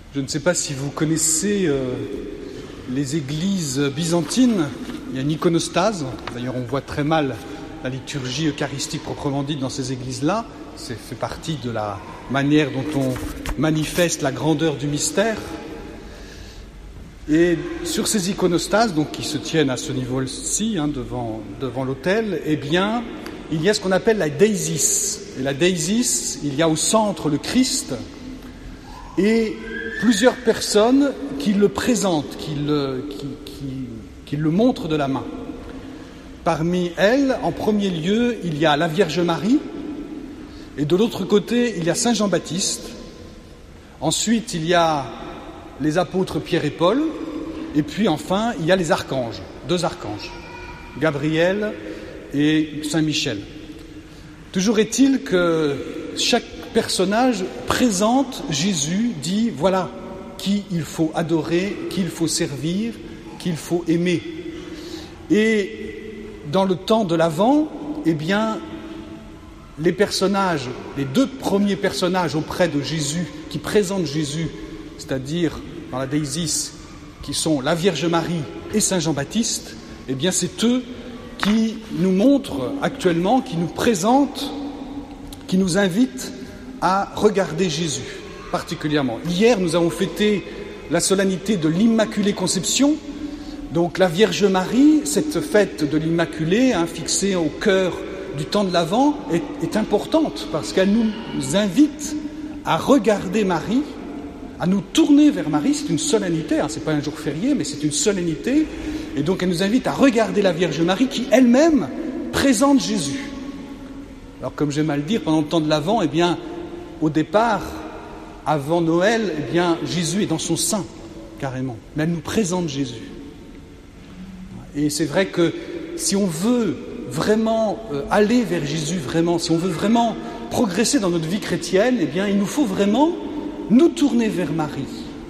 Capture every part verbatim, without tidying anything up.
Je ne sais pas si vous connaissez euh, les églises byzantines. Il y a une iconostase. D'ailleurs, on voit très mal la liturgie eucharistique proprement dite dans ces églises-là. C'est fait partie de la manière dont on manifeste la grandeur du mystère. Et sur ces iconostases, donc qui se tiennent à ce niveau-ci, hein, devant, devant l'autel, eh bien, il y a ce qu'on appelle la deisis. Et la deisis, il y a au centre le Christ et plusieurs personnes qui le présentent, qui le, qui, qui, qui le montrent de la main. Parmi elles, en premier lieu, il y a la Vierge Marie, et de l'autre côté, il y a Saint Jean-Baptiste. Ensuite, il y a les apôtres Pierre et Paul, et puis enfin, il y a les archanges, deux archanges, Gabriel et Saint Michel. Toujours est-il que chaque personnage présente Jésus, dit voilà qui il faut adorer, qui il faut servir, qu'il faut aimer. Et dans le temps de l'Avent, eh bien, les personnages, les deux premiers personnages auprès de Jésus, qui présentent Jésus, c'est-à-dire dans la deisis, qui sont la Vierge Marie et Saint Jean-Baptiste, eh bien c'est eux qui nous montrent actuellement, qui nous présentent, qui nous invitent à regarder Jésus, particulièrement. Hier, nous avons fêté la solennité de l'Immaculée Conception. Donc la Vierge Marie, cette fête de l'Immaculée, hein, fixée au cœur du temps de l'Avent, est, est importante parce qu'elle nous invite à regarder Marie, à nous tourner vers Marie. C'est une solennité, hein, c'est pas un jour férié, mais c'est une solennité. Et donc elle nous invite à regarder la Vierge Marie qui elle-même présente Jésus. Alors comme j'aime à le dire, pendant le temps de l'Avent, eh bien, au départ, avant Noël, eh bien, Jésus est dans son sein, carrément. Mais elle nous présente Jésus. Et c'est vrai que si on veut vraiment euh, aller vers Jésus, vraiment, si on veut vraiment progresser dans notre vie chrétienne, eh bien, il nous faut vraiment nous tourner vers Marie,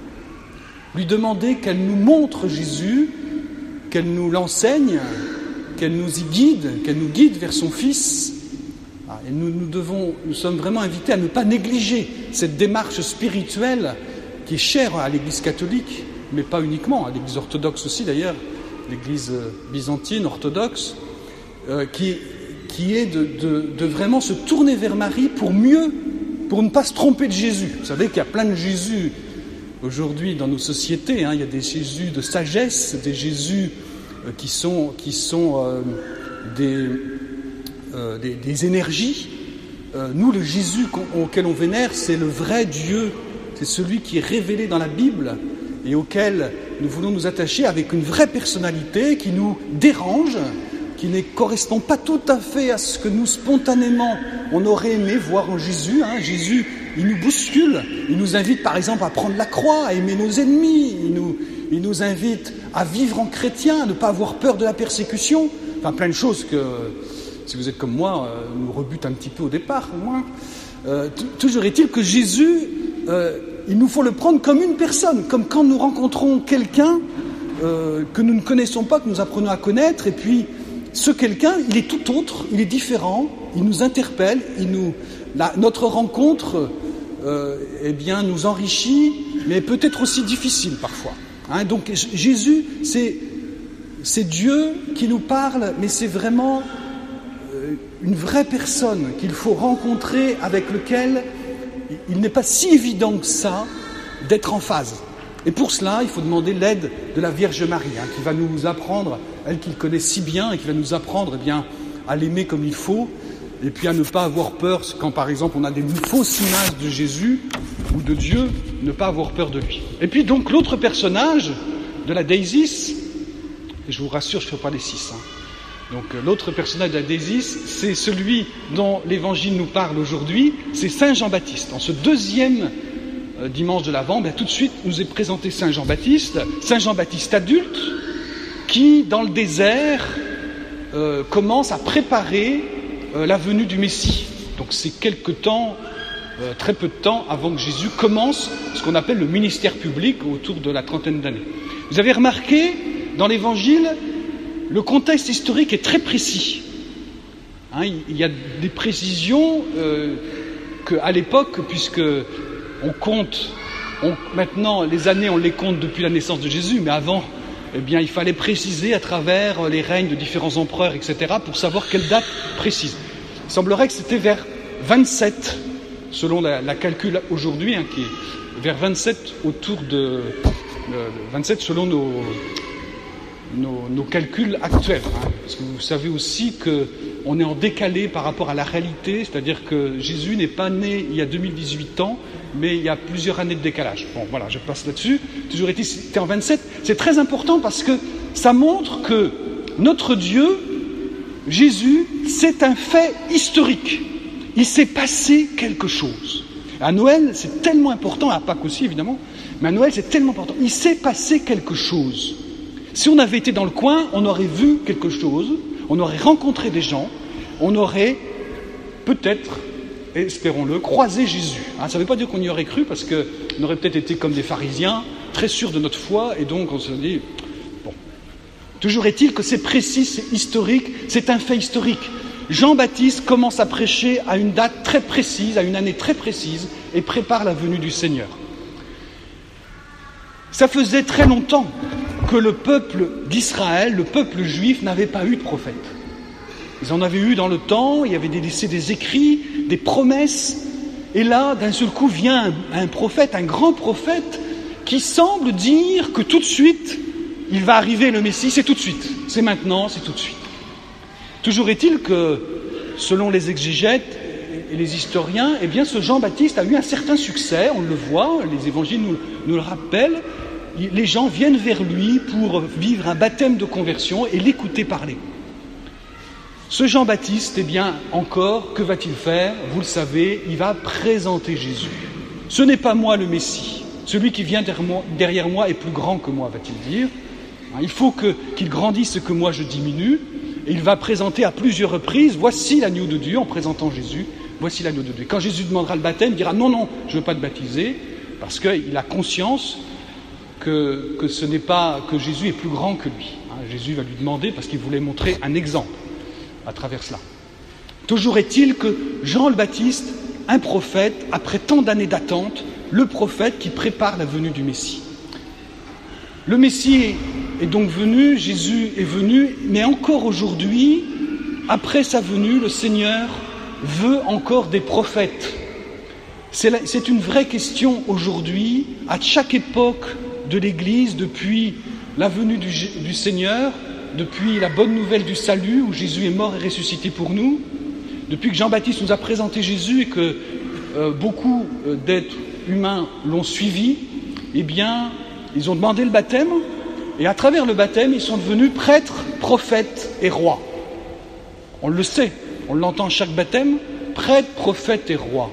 lui demander qu'elle nous montre Jésus, qu'elle nous l'enseigne, qu'elle nous y guide, qu'elle nous guide vers son Fils. Et nous, nous, devons, nous sommes vraiment invités à ne pas négliger cette démarche spirituelle qui est chère à l'Église catholique, mais pas uniquement, à l'Église orthodoxe aussi d'ailleurs, l'Église byzantine, orthodoxe, euh, qui, qui est de, de, de vraiment se tourner vers Marie pour mieux, pour ne pas se tromper de Jésus. Vous savez qu'il y a plein de Jésus aujourd'hui dans nos sociétés, hein. Il y a des Jésus de sagesse, des Jésus euh, qui sont, qui sont euh, des... Euh, des, des énergies. Euh, nous, le Jésus auquel on vénère, c'est le vrai Dieu, c'est celui qui est révélé dans la Bible et auquel nous voulons nous attacher avec une vraie personnalité qui nous dérange, qui ne correspond pas tout à fait à ce que nous, spontanément, on aurait aimé voir en Jésus. Hein. Jésus, il nous bouscule, il nous invite par exemple à prendre la croix, à aimer nos ennemis, il nous, il nous invite à vivre en chrétien, à ne pas avoir peur de la persécution, enfin plein de choses que... Si vous êtes comme moi, euh, nous rebute un petit peu au départ, au moins. Euh, t- toujours est-il que Jésus, euh, il nous faut le prendre comme une personne, comme quand nous rencontrons quelqu'un euh, que nous ne connaissons pas, que nous apprenons à connaître, et puis ce quelqu'un, il est tout autre, il est différent, il nous interpelle, il nous, la, notre rencontre, euh, eh bien, nous enrichit, mais peut-être aussi difficile parfois. Hein, donc Jésus, c'est, c'est Dieu qui nous parle, mais c'est vraiment une vraie personne qu'il faut rencontrer, avec lequel il n'est pas si évident que ça d'être en phase. Et pour cela, il faut demander l'aide de la Vierge Marie, hein, qui va nous apprendre, elle qui le connaît si bien, et qui va nous apprendre eh bien, à l'aimer comme il faut, et puis à ne pas avoir peur quand, par exemple, on a des fausses images de Jésus ou de Dieu, ne pas avoir peur de lui. Et puis donc l'autre personnage de la deisis, et je vous rassure, je ne fais pas les six, hein, donc l'autre personnage de la deisis, c'est celui dont l'Évangile nous parle aujourd'hui, c'est Saint Jean-Baptiste. En ce deuxième euh, dimanche de l'Avent, bien, tout de suite nous est présenté Saint Jean-Baptiste, Saint Jean-Baptiste adulte, qui dans le désert euh, commence à préparer euh, la venue du Messie. Donc c'est quelque temps, euh, très peu de temps avant que Jésus commence ce qu'on appelle le ministère public autour de la trentaine d'années. Vous avez remarqué dans l'Évangile, le contexte historique est très précis. Hein, il y a des précisions euh, qu'à l'époque, puisque on compte on, maintenant, les années, on les compte depuis la naissance de Jésus, mais avant, eh bien, il fallait préciser à travers les règnes de différents empereurs, et cetera, pour savoir quelle date précise. Il semblerait que c'était vers vingt-sept, selon la, la calcul aujourd'hui, hein, qui est vers vingt-sept autour de euh, vingt-sept selon nos, nos, nos calculs actuels. Hein, parce que vous savez aussi qu'on est en décalé par rapport à la réalité, c'est-à-dire que Jésus n'est pas né il y a deux mille dix-huit ans, mais il y a plusieurs années de décalage. Bon, voilà, je passe là-dessus. Toujours est-il, c'était en vingt-sept. C'est très important parce que ça montre que notre Dieu, Jésus, c'est un fait historique. Il s'est passé quelque chose. À Noël, c'est tellement important, à Pâques aussi évidemment, mais à Noël, c'est tellement important. Il s'est passé quelque chose. Si on avait été dans le coin, on aurait vu quelque chose, on aurait rencontré des gens, on aurait peut-être, espérons-le, croisé Jésus. Hein, ça ne veut pas dire qu'on y aurait cru, parce qu'on aurait peut-être été comme des pharisiens, très sûrs de notre foi, et donc on se dit, bon. Toujours est-il que c'est précis, c'est historique, c'est un fait historique. Jean-Baptiste commence à prêcher à une date très précise, à une année très précise, et prépare la venue du Seigneur. Ça faisait très longtemps que le peuple d'Israël, le peuple juif, n'avait pas eu de prophète. Ils en avaient eu dans le temps, il y avait laissé des écrits, des promesses, et là, d'un seul coup, vient un, un prophète, un grand prophète, qui semble dire que tout de suite, il va arriver le Messie, c'est tout de suite, c'est maintenant, c'est tout de suite. Toujours est-il que, selon les exégètes et les historiens, eh bien, ce Jean-Baptiste a eu un certain succès, on le voit, les évangiles nous, nous le rappellent, les gens viennent vers lui pour vivre un baptême de conversion et l'écouter parler. Ce Jean-Baptiste, eh bien, encore, que va-t-il faire? Vous le savez, il va présenter Jésus. Ce n'est pas moi le Messie, celui qui vient derrière moi est plus grand que moi, va-t-il dire. Il faut que, qu'il grandisse et que moi je diminue. Et il va présenter à plusieurs reprises, voici l'agneau de Dieu, en présentant Jésus, voici l'agneau de Dieu. Quand Jésus demandera le baptême, il dira non, non, je ne veux pas te baptiser, parce qu'il a conscience que, que ce n'est pas, que Jésus est plus grand que lui. Hein, Jésus va lui demander, parce qu'il voulait montrer un exemple à travers cela. Toujours est-il que Jean le Baptiste, un prophète, après tant d'années d'attente, le prophète qui prépare la venue du Messie. Le Messie est donc venu, Jésus est venu, mais encore aujourd'hui, après sa venue, le Seigneur veut encore des prophètes. C'est, la, c'est une vraie question aujourd'hui, à chaque époque de l'Église, depuis la venue du, du Seigneur, depuis la bonne nouvelle du salut, où Jésus est mort et ressuscité pour nous, depuis que Jean-Baptiste nous a présenté Jésus et que euh, beaucoup euh, d'êtres humains l'ont suivi, eh bien, ils ont demandé le baptême, et à travers le baptême, ils sont devenus prêtres, prophètes et rois. On le sait, on l'entend à chaque baptême, prêtres, prophètes et rois.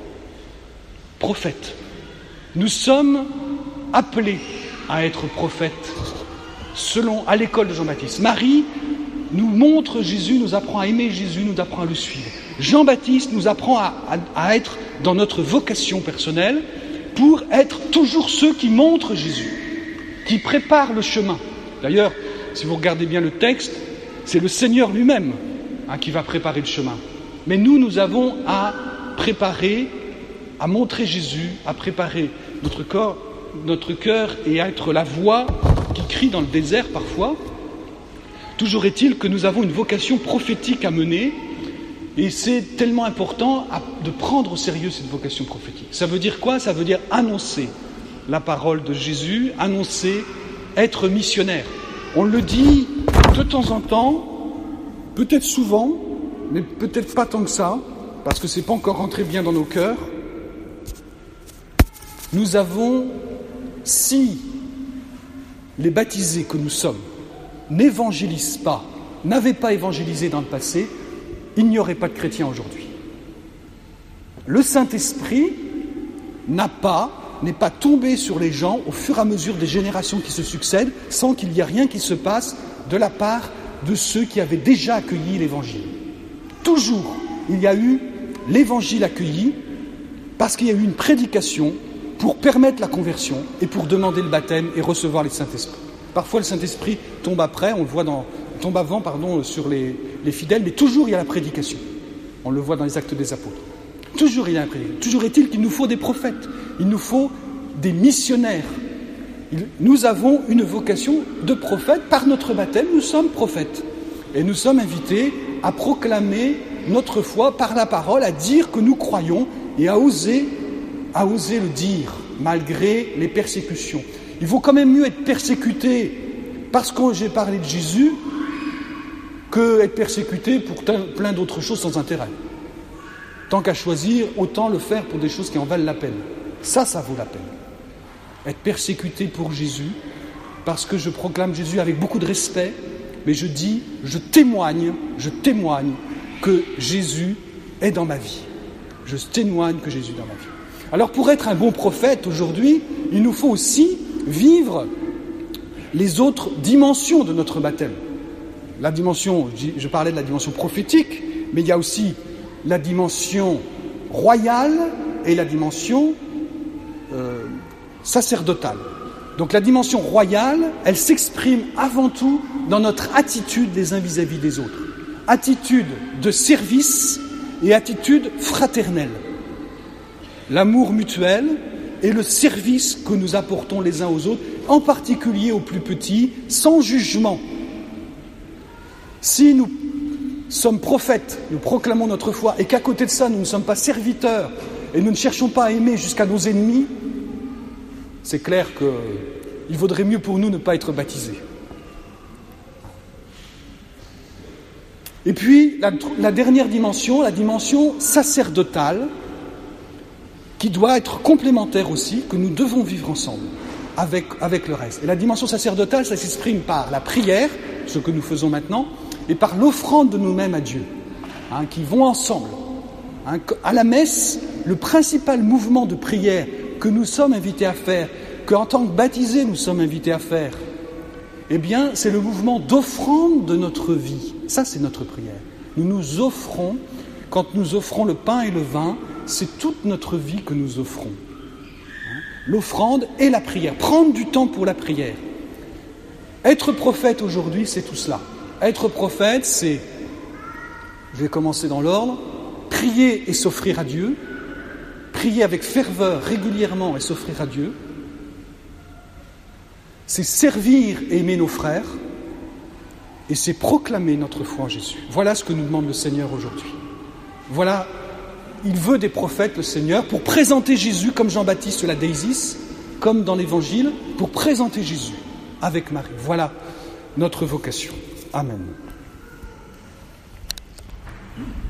Prophètes. Nous sommes appelés à être prophètes, selon, à l'école de Jean-Baptiste. Marie nous montre Jésus, nous apprend à aimer Jésus, nous apprend à le suivre. Jean-Baptiste nous apprend à, à, à être dans notre vocation personnelle, pour être toujours ceux qui montrent Jésus, qui préparent le chemin. D'ailleurs, si vous regardez bien le texte, c'est le Seigneur lui-même hein, qui va préparer le chemin. Mais nous, nous avons à préparer, à montrer Jésus, à préparer notre corps, notre cœur et à être la voix qui crie dans le désert parfois. Toujours est-il que nous avons une vocation prophétique à mener. Et c'est tellement important de prendre au sérieux cette vocation prophétique. Ça veut dire quoi? Ça veut dire annoncer la parole de Jésus, annoncer, être missionnaire. On le dit de temps en temps, peut-être souvent, mais peut-être pas tant que ça, parce que ce n'est pas encore rentré bien dans nos cœurs. Nous avons, si les baptisés que nous sommes n'évangélisent pas, n'avaient pas évangélisé dans le passé, il n'y aurait pas de chrétiens aujourd'hui. Le Saint-Esprit n'a pas, n'est pas tombé sur les gens au fur et à mesure des générations qui se succèdent, sans qu'il y ait rien qui se passe de la part de ceux qui avaient déjà accueilli l'Évangile. Toujours, il y a eu l'Évangile accueilli, parce qu'il y a eu une prédication pour permettre la conversion et pour demander le baptême et recevoir le Saint-Esprit. Parfois, le Saint-Esprit tombe après, on le voit dans... tombe avant pardon, sur les, les fidèles, mais toujours il y a la prédication. On le voit dans les Actes des Apôtres. Toujours il y a la prédication. Toujours est-il qu'il nous faut des prophètes. Il nous faut des missionnaires. Nous avons une vocation de prophète. Par notre baptême, nous sommes prophètes. Et nous sommes invités à proclamer notre foi par la parole, à dire que nous croyons et à oser, à oser le dire, malgré les persécutions. Il vaut quand même mieux être persécuté parce que j'ai parlé de Jésus que être persécuté pour plein d'autres choses sans intérêt. Tant qu'à choisir, autant le faire pour des choses qui en valent la peine. Ça, ça vaut la peine. Être persécuté pour Jésus, parce que je proclame Jésus avec beaucoup de respect, mais je dis, je témoigne, je témoigne que Jésus est dans ma vie. Je témoigne que Jésus est dans ma vie. Alors pour être un bon prophète aujourd'hui, il nous faut aussi vivre les autres dimensions de notre baptême. La dimension, je parlais de la dimension prophétique, mais il y a aussi la dimension royale et la dimension euh, sacerdotale. Donc la dimension royale, elle s'exprime avant tout dans notre attitude les uns vis-à-vis des autres. Attitude de service et attitude fraternelle. L'amour mutuel et le service que nous apportons les uns aux autres, en particulier aux plus petits, sans jugement. Si nous sommes prophètes, nous proclamons notre foi, et qu'à côté de ça, nous ne sommes pas serviteurs, et nous ne cherchons pas à aimer jusqu'à nos ennemis, c'est clair qu'il vaudrait mieux pour nous ne pas être baptisés. Et puis, la, la dernière dimension, la dimension sacerdotale, qui doit être complémentaire aussi, que nous devons vivre ensemble, avec, avec le reste. Et la dimension sacerdotale, ça s'exprime par la prière, ce que nous faisons maintenant, et par l'offrande de nous-mêmes à Dieu, hein, qui vont ensemble. Hein, à la messe, le principal mouvement de prière que nous sommes invités à faire, qu'en tant que baptisés nous sommes invités à faire, eh bien, c'est le mouvement d'offrande de notre vie. Ça, c'est notre prière. Nous nous offrons, quand nous offrons le pain et le vin, c'est toute notre vie que nous offrons. Hein, l'offrande et la prière. Prendre du temps pour la prière. Être prophète aujourd'hui, c'est tout cela. Être prophète, c'est, je vais commencer dans l'ordre, prier et s'offrir à Dieu, prier avec ferveur régulièrement et s'offrir à Dieu, c'est servir et aimer nos frères, et c'est proclamer notre foi en Jésus. Voilà ce que nous demande le Seigneur aujourd'hui. Voilà, il veut des prophètes, le Seigneur, pour présenter Jésus comme Jean-Baptiste l'a déisis, comme dans l'Évangile, pour présenter Jésus avec Marie. Voilà notre vocation. Amen.